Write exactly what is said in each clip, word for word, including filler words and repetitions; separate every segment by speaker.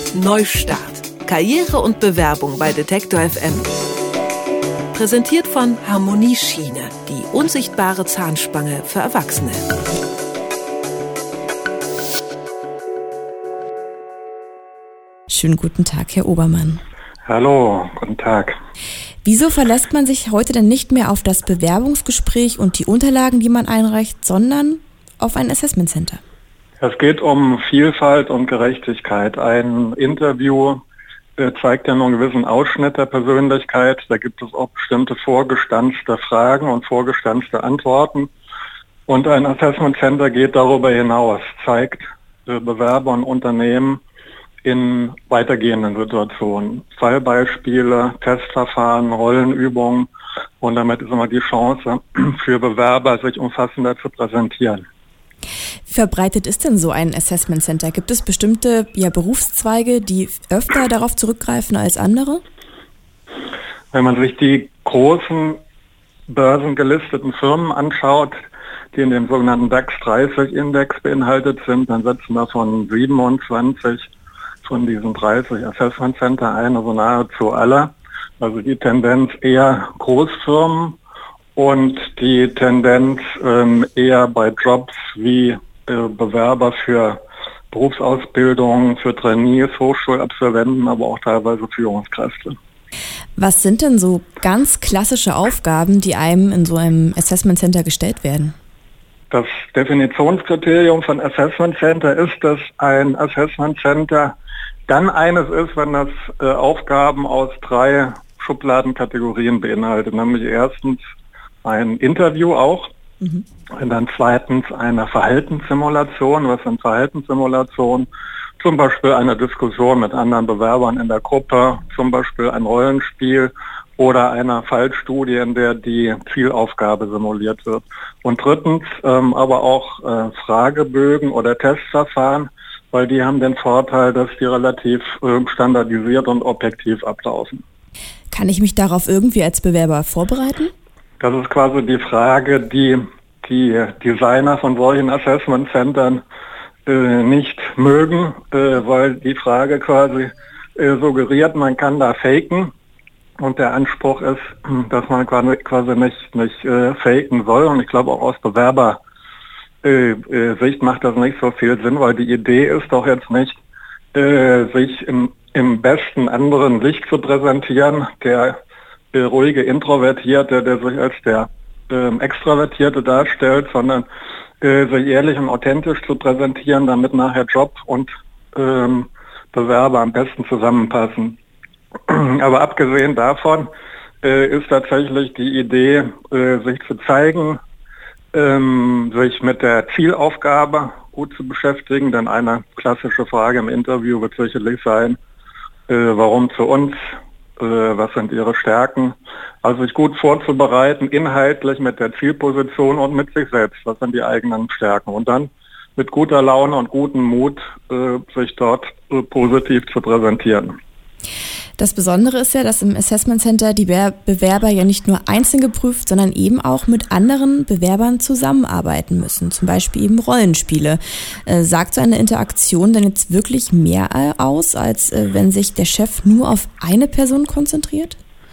Speaker 1: Neustart. Karriere und Bewerbung bei Detektor F M. Präsentiert von Harmonieschiene, die unsichtbare Zahnspange für Erwachsene.
Speaker 2: Schönen guten Tag, Herr Obermann.
Speaker 3: Hallo, guten Tag.
Speaker 2: Wieso verlässt man sich heute denn nicht mehr auf das Bewerbungsgespräch und die Unterlagen, die man einreicht, sondern auf ein Assessment Center?
Speaker 3: Es geht um Vielfalt und Gerechtigkeit. Ein Interview äh, zeigt ja nur einen gewissen Ausschnitt der Persönlichkeit. Da gibt es auch bestimmte vorgestanzte Fragen und vorgestanzte Antworten. Und ein Assessment Center geht darüber hinaus, zeigt äh, Bewerber und Unternehmen in weitergehenden Situationen. Fallbeispiele, Testverfahren, Rollenübungen, und damit ist immer die Chance für Bewerber, sich umfassender zu präsentieren.
Speaker 2: Wie verbreitet ist denn so ein Assessment Center? Gibt es bestimmte ja, Berufszweige, die öfter darauf zurückgreifen als andere?
Speaker 3: Wenn man sich die großen börsengelisteten Firmen anschaut, die in dem sogenannten DAX dreißig Index beinhaltet sind, dann setzen davon siebenundzwanzig von diesen dreißig Assessment Center ein, also nahezu alle. Also die Tendenz eher Großfirmen und die Tendenz ähm, eher bei Jobs wie äh, Bewerber für Berufsausbildung, für Trainees, Hochschulabsolventen, aber auch teilweise Führungskräfte.
Speaker 2: Was sind denn so ganz klassische Aufgaben, die einem in so einem Assessment Center gestellt werden?
Speaker 3: Das Definitionskriterium von Assessment Center ist, dass ein Assessment Center dann eines ist, wenn das äh, Aufgaben aus drei Schubladenkategorien beinhaltet, nämlich erstens ein Interview auch, mhm. und dann zweitens eine Verhaltenssimulation. Was sind Verhaltenssimulationen? Zum Beispiel eine Diskussion mit anderen Bewerbern in der Gruppe, zum Beispiel ein Rollenspiel oder eine Fallstudie, in der die Zielaufgabe simuliert wird. Und drittens ähm, aber auch äh, Fragebögen oder Testverfahren, weil die haben den Vorteil, dass die relativ äh, standardisiert und objektiv ablaufen.
Speaker 2: Kann ich mich darauf irgendwie als Bewerber vorbereiten?
Speaker 3: Das ist quasi die Frage, die die Designer von solchen Assessment Centern äh, nicht mögen, äh, weil die Frage quasi äh, suggeriert, man kann da faken. Und der Anspruch ist, dass man quasi, quasi nicht, nicht äh, faken soll. Und ich glaube auch aus Bewerber Äh, äh, Sicht macht das nicht so viel Sinn, weil die Idee ist doch jetzt nicht, äh, sich im, im besten anderen Licht zu präsentieren, der äh, ruhige Introvertierte, der sich als der äh, Extravertierte darstellt, sondern äh, sich ehrlich und authentisch zu präsentieren, damit nachher Job und ähm, Bewerber am besten zusammenpassen. Aber abgesehen davon äh, ist tatsächlich die Idee, äh, sich zu zeigen, Ähm, sich mit der Zielaufgabe gut zu beschäftigen, denn eine klassische Frage im Interview wird sicherlich sein, äh, warum zu uns, äh, was sind Ihre Stärken, also sich gut vorzubereiten, inhaltlich mit der Zielposition und mit sich selbst, was sind die eigenen Stärken, und dann mit guter Laune und gutem Mut äh, sich dort äh, positiv zu präsentieren.
Speaker 2: Das Besondere ist ja, dass im Assessment Center die Bewerber ja nicht nur einzeln geprüft, sondern eben auch mit anderen Bewerbern zusammenarbeiten müssen. Zum Beispiel eben Rollenspiele. Äh, sagt so eine Interaktion denn jetzt wirklich mehr aus, als äh, wenn sich der Chef nur auf eine Person konzentriert?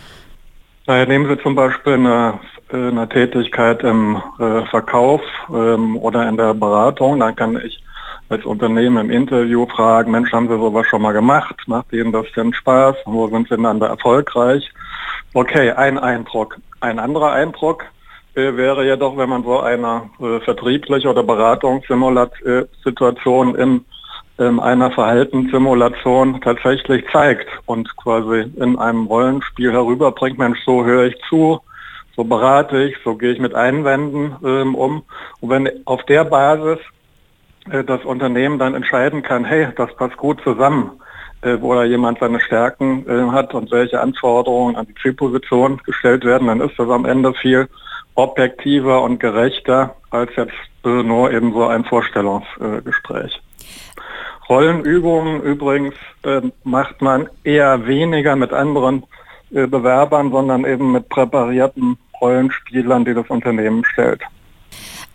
Speaker 3: Naja, nehmen Sie zum Beispiel eine, eine Tätigkeit im äh, Verkauf ähm, oder in der Beratung. Dann kann ich als Unternehmen im Interview fragen, Mensch, haben Sie sowas schon mal gemacht? Macht Ihnen das denn Spaß? Wo sind Sie dann da erfolgreich? Okay, ein Eindruck. Ein anderer Eindruck äh, wäre jedoch, wenn man so eine äh, vertriebliche oder Beratungssituation in, in einer Verhaltenssimulation tatsächlich zeigt und quasi in einem Rollenspiel herüberbringt, Mensch, so höre ich zu, so berate ich, so gehe ich mit Einwänden ähm, um. Und wenn auf der Basis das Unternehmen dann entscheiden kann, hey, das passt gut zusammen, äh, wo da jemand seine Stärken äh, hat und welche Anforderungen an die Zielposition gestellt werden, dann ist das am Ende viel objektiver und gerechter als jetzt äh, nur eben so ein Vorstellungsgespräch. Äh, Rollenübungen übrigens äh, macht man eher weniger mit anderen äh, Bewerbern, sondern eben mit präparierten Rollenspielern, die das Unternehmen stellt.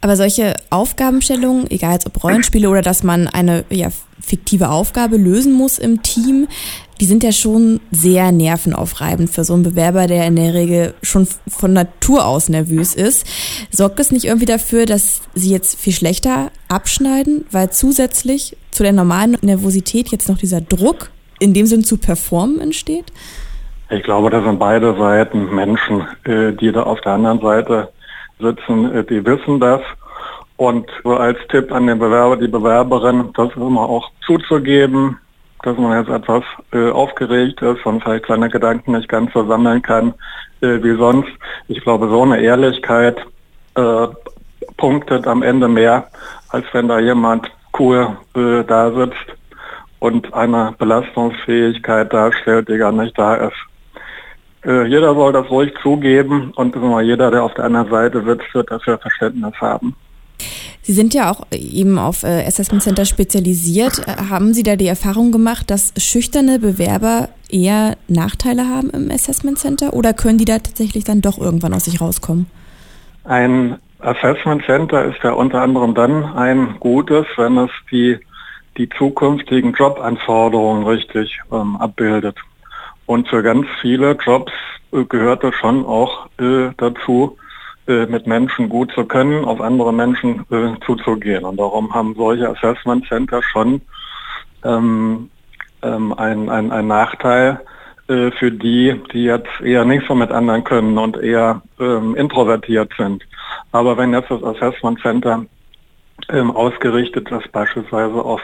Speaker 2: Aber solche Aufgabenstellungen, egal jetzt ob Rollenspiele oder dass man eine ja, fiktive Aufgabe lösen muss im Team, die sind ja schon sehr nervenaufreibend für so einen Bewerber, der in der Regel schon von Natur aus nervös ist. Sorgt das nicht irgendwie dafür, dass Sie jetzt viel schlechter abschneiden, weil zusätzlich zu der normalen Nervosität jetzt noch dieser Druck, in dem Sinn zu performen, entsteht?
Speaker 3: Ich glaube, das sind beide Seiten Menschen, die da auf der anderen Seite sitzen, die wissen das. Und so als Tipp an den Bewerber, die Bewerberin, das immer auch zuzugeben, dass man jetzt etwas äh, aufgeregt ist und vielleicht seine Gedanken nicht ganz so sammeln kann äh, wie sonst. Ich glaube, so eine Ehrlichkeit äh, punktet am Ende mehr, als wenn da jemand cool äh, da sitzt und eine Belastungsfähigkeit darstellt, die gar nicht da ist. Äh, jeder soll das ruhig zugeben und immer jeder, der auf der anderen Seite sitzt, wird dafür Verständnis haben.
Speaker 2: Sie sind ja auch eben auf äh, Assessment Center spezialisiert. Haben Sie da die Erfahrung gemacht, dass schüchterne Bewerber eher Nachteile haben im Assessment Center oder können die da tatsächlich dann doch irgendwann aus sich rauskommen?
Speaker 3: Ein Assessment Center ist ja unter anderem dann ein gutes, wenn es die, die zukünftigen Jobanforderungen richtig ähm, abbildet. Und für ganz viele Jobs äh, gehört es schon auch äh, dazu, mit Menschen gut zu können, auf andere Menschen äh, zuzugehen. Und darum haben solche Assessment Center schon ähm, ähm, einen ein Nachteil äh, für die, die jetzt eher nicht so mit anderen können und eher ähm, introvertiert sind. Aber wenn jetzt das Assessment Center ähm, ausgerichtet ist, beispielsweise auf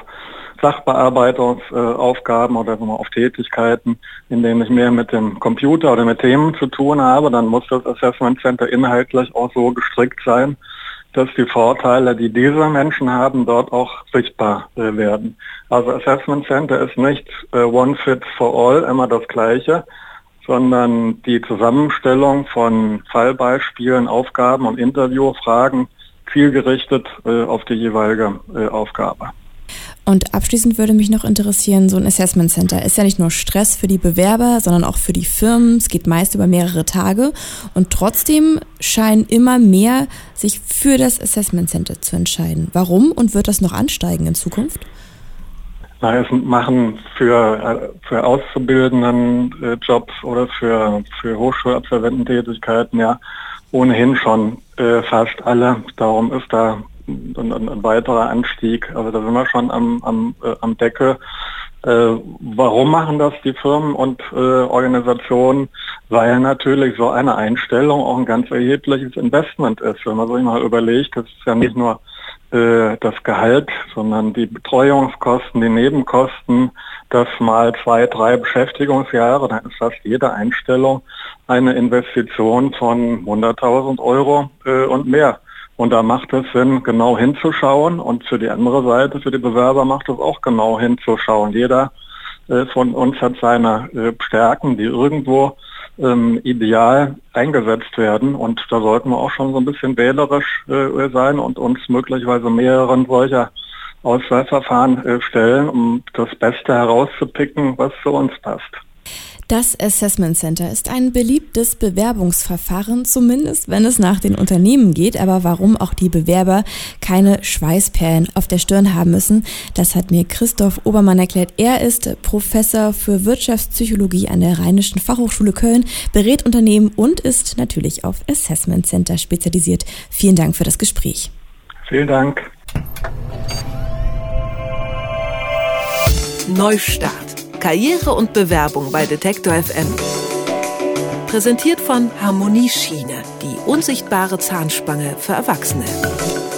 Speaker 3: Sachbearbeitungsaufgaben äh, oder auf Tätigkeiten, in denen ich mehr mit dem Computer oder mit Themen zu tun habe, dann muss das Assessment Center inhaltlich auch so gestrickt sein, dass die Vorteile, die diese Menschen haben, dort auch sichtbar äh, werden. Also Assessment Center ist nicht äh, one fits for all, immer das Gleiche, sondern die Zusammenstellung von Fallbeispielen, Aufgaben und Interviewfragen zielgerichtet äh, auf die jeweilige äh, Aufgabe.
Speaker 2: Und abschließend würde mich noch interessieren, so ein Assessment Center ist ja nicht nur Stress für die Bewerber, sondern auch für die Firmen. Es geht meist über mehrere Tage und trotzdem scheinen immer mehr sich für das Assessment Center zu entscheiden. Warum und wird das noch ansteigen in Zukunft?
Speaker 3: Na, es machen für, für Auszubildenden äh, Jobs oder für, für Hochschulabsolvententätigkeiten ja ohnehin schon äh, fast alle. Darum ist da ein, ein weiterer Anstieg. Also da sind wir schon am, am, äh, am Deckel. Äh, warum machen das die Firmen und äh, Organisationen? Weil natürlich so eine Einstellung auch ein ganz erhebliches Investment ist. Wenn man sich mal überlegt, das ist ja nicht nur äh, das Gehalt, sondern die Betreuungskosten, die Nebenkosten, das mal zwei, drei Beschäftigungsjahre, dann ist fast jede Einstellung eine Investition von hunderttausend Euro äh, und mehr. Und da macht es Sinn, genau hinzuschauen und für die andere Seite, für die Bewerber macht es auch genau hinzuschauen. Jeder äh, von uns hat seine äh, Stärken, die irgendwo ähm, ideal eingesetzt werden und da sollten wir auch schon so ein bisschen wählerisch äh, sein und uns möglicherweise mehreren solcher Auswahlverfahren äh, stellen, um das Beste herauszupicken, was für uns passt.
Speaker 2: Das Assessment Center ist ein beliebtes Bewerbungsverfahren, zumindest wenn es nach den Unternehmen geht. Aber warum auch die Bewerber keine Schweißperlen auf der Stirn haben müssen, das hat mir Christoph Obermann erklärt. Er ist Professor für Wirtschaftspsychologie an der Rheinischen Fachhochschule Köln, berät Unternehmen und ist natürlich auf Assessment Center spezialisiert. Vielen Dank für das Gespräch.
Speaker 3: Vielen Dank.
Speaker 1: Neustart. Karriere und Bewerbung bei Detektor F M. Präsentiert von Harmonie Schiene, die unsichtbare Zahnspange für Erwachsene.